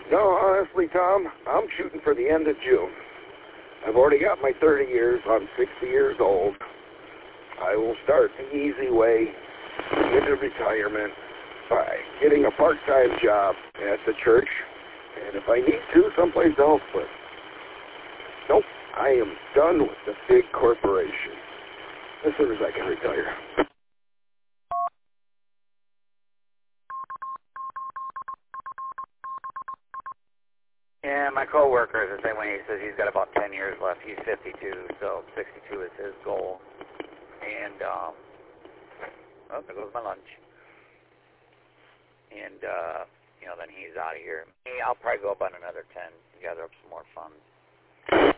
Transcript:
No, honestly, Tom, I'm shooting for the end of June. I've already got my 30 years. I'm 60 years old. I will start the easy way into retirement by getting a part-time job at the church, and if I need to, someplace else, but nope, I am done with the big corporation as soon as I can retire. Yeah, my coworker is the same way. He says he's got about 10 years left. He's 52, so 62 is his goal. And, oh, there goes my lunch. And, then he's out of here. I'll probably go up on another 10, gather up some more funds.